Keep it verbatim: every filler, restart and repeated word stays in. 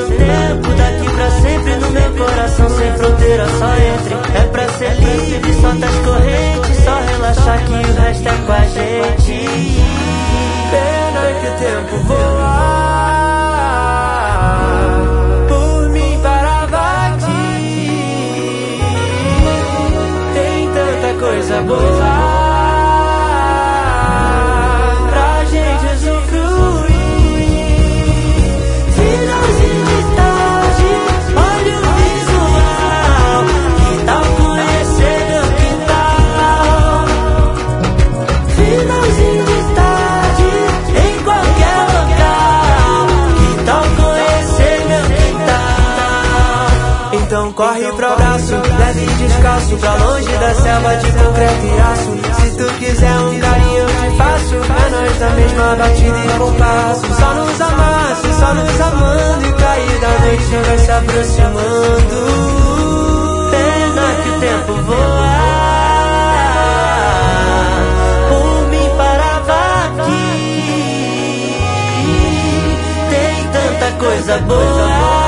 um tempo, daqui pra sempre no meu coração, sem fronteira, só entre. É pra ser livre, solta as correntes, só relaxar que o resto é com a gente. Pena que o tempo voa, por mim parava aqui. Tem tanta coisa boa pra gente usufruir. Finalzinho de tarde, olha o visual. Que tal conhecer meu quintal? Finalzinho de tarde, em qualquer local. Que tal conhecer meu quintal? Então corre pro abraço, leve e descalço, pra longe da selva de concreto e aço. Se tu quiser um carinho eu te faço, é nós na mesma batida e compasso. Só nos amasse, só nos amando, e cair da noite vai se aproximando. Pena que o tempo voa, por mim parava aqui. Tem tanta coisa boa